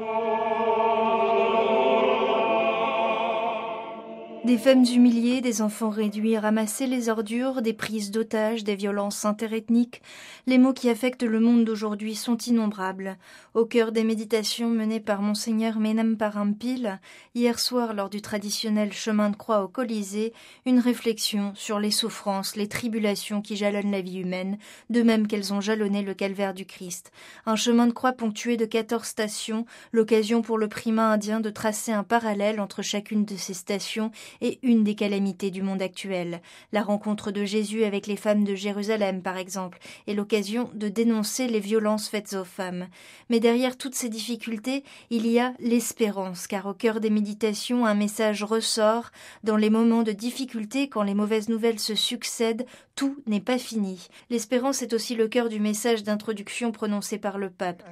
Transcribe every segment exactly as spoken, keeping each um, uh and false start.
Des femmes humiliées, des enfants réduits, ramasser les ordures, des prises d'otages, des violences interethniques, les maux qui affectent le monde d'aujourd'hui sont innombrables. Au cœur des méditations menées par Monseigneur Menam Parampil, hier soir lors du traditionnel chemin de croix au Colisée, une réflexion sur les souffrances, les tribulations qui jalonnent la vie humaine, de même qu'elles ont jalonné le calvaire du Christ. Un chemin de croix ponctué de quatorze stations, l'occasion pour le primat indien de tracer un parallèle entre chacune de ces stations et une des calamités du monde actuel. La rencontre de Jésus avec les femmes de Jérusalem, par exemple, est l'occasion de dénoncer les violences faites aux femmes. Mais derrière toutes ces difficultés, il y a l'espérance, car au cœur des méditations, un message ressort. Dans les moments de difficulté, quand les mauvaises nouvelles se succèdent, tout n'est pas fini. L'espérance est aussi le cœur du message d'introduction prononcé par le pape.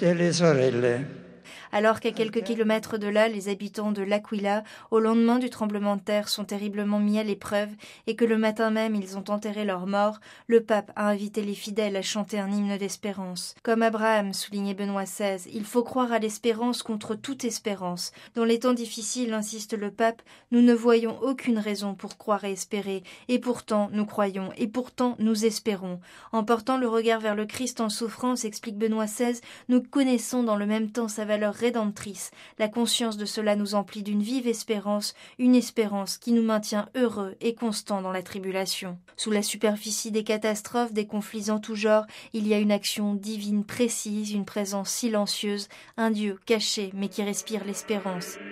Alors qu'à quelques kilomètres de là, les habitants de l'Aquila, au lendemain du tremblement de terre, sont terriblement mis à l'épreuve et que le matin même ils ont enterré leurs morts, le pape a invité les fidèles à chanter un hymne d'espérance. Comme Abraham, soulignait Benoît seize, il faut croire à l'espérance contre toute espérance. Dans les temps difficiles, insiste le pape, nous ne voyons aucune raison pour croire et espérer, et pourtant nous croyons, et pourtant nous espérons. En portant le regard vers le Christ en souffrance, explique Benoît seize, nous connaissons dans le même temps sa valeur rédemptrice. La conscience de cela nous emplit d'une vive espérance, une espérance qui nous maintient heureux et constants dans la tribulation. Sous la superficie des catastrophes, des conflits en tout genre, il y a une action divine précise, une présence silencieuse, un Dieu caché mais qui respire l'espérance.